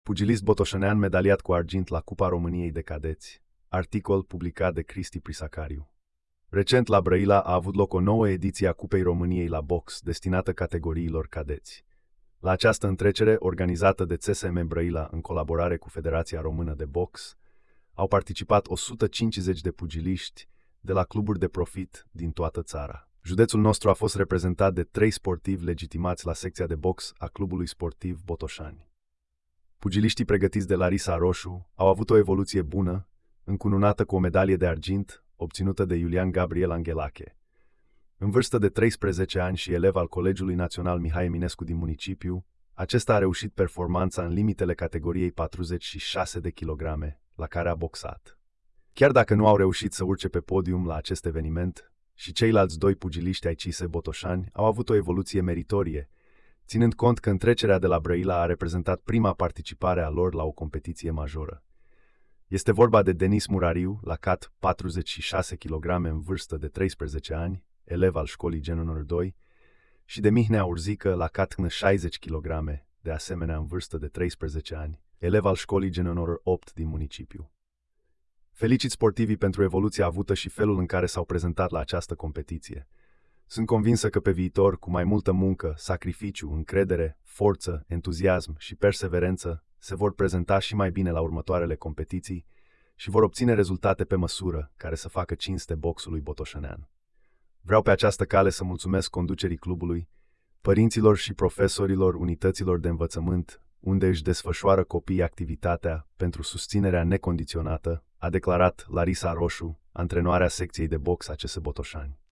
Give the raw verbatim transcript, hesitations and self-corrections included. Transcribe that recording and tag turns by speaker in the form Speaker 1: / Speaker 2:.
Speaker 1: Pugilist botoșănean medaliat cu argint la Cupa României de cadeți. Articol publicat de Cristi Prisacariu. Recent la Brăila a avut loc o nouă ediție a Cupei României la box, destinată categoriilor cadeți. La această întrecere, organizată de C S M Brăila în colaborare cu Federația Română de Box, au participat o sută cincizeci de pugiliști de la cluburi de profit din toată țara. Județul nostru a fost reprezentat de trei sportivi legitimați la secția de box a Clubului Sportiv Botoșani. Pugiliștii pregătiți de Larisa Roșu au avut o evoluție bună, încununată cu o medalie de argint obținută de Iulian Gabriel Anghelache. În vârstă de treisprezece ani și elev al Colegiului Național Mihai Eminescu din municipiu, acesta a reușit performanța în limitele categoriei patruzeci și șase de kilograme, la care a boxat. Chiar dacă nu au reușit să urce pe podium la acest eveniment, și ceilalți doi pugiliști ai C I S E Botoșani au avut o evoluție meritorie, ținând cont că întrecerea de la Brăila a reprezentat prima participare a lor la o competiție majoră. Este vorba de Denis Murariu, la cat patruzeci și șase kilograme în vârstă de treisprezece ani, elev al școlii Genul doi, și de Mihnea Urzică, la cat șaizeci kilograme, de asemenea în vârstă de treisprezece ani, elev al școlii Genul opt din municipiu. Felicit sportivii pentru evoluția avută și felul în care s-au prezentat la această competiție. Sunt convinsă că pe viitor, cu mai multă muncă, sacrificiu, încredere, forță, entuziasm și perseverență, se vor prezenta și mai bine la următoarele competiții și vor obține rezultate pe măsură care să facă cinste boxului botoșănean. Vreau pe această cale să mulțumesc conducerii clubului, părinților și profesorilor unităților de învățământ, unde își desfășoară copiii activitatea pentru susținerea necondiționată, a declarat Larisa Roșu, antrenoarea secției de box a C S Botoșani.